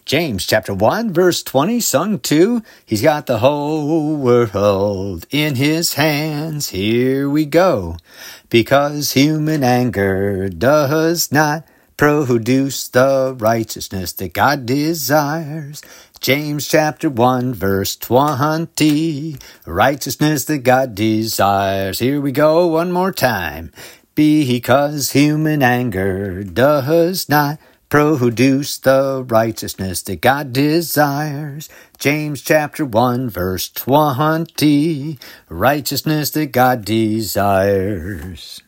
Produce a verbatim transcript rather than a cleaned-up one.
James chapter one, verse twenty, sung two. He's got the whole world in his hands. Here we go. Because human anger does not produce the righteousness that God desires. James chapter one, verse twenty. Righteousness that God desires. Here we go one more time. Because human anger does not produce the righteousness that God desires. James chapter one, verse twenty. Righteousness that God desires.